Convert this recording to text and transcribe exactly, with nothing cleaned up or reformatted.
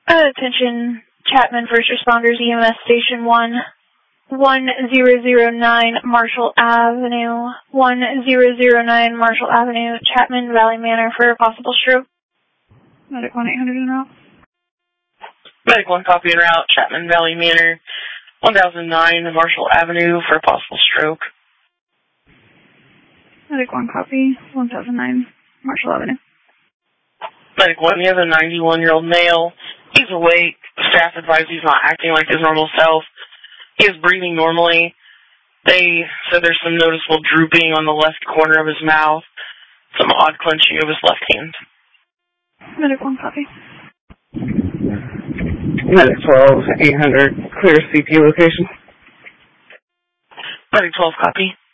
Uh, attention, Chapman First Responders E M S Station one, one zero zero nine Marshall Avenue, one zero zero nine Marshall Avenue, Chapman Valley Manor for a possible stroke. Medic one eight hundred en route. Medic one copy en route, Chapman Valley Manor, one thousand nine Marshall Avenue for a possible stroke. Medic one copy, one thousand nine Marshall Avenue. Medic one, you have a ninety-one-year-old male. He's awake. The staff advised he's not acting like his normal self. He is breathing normally. They said there's some noticeable drooping on the left corner of his mouth, some odd clenching of his left hand. Medic one copy. Medic twelve, eight hundred, clear C P location. Medic twelve copy.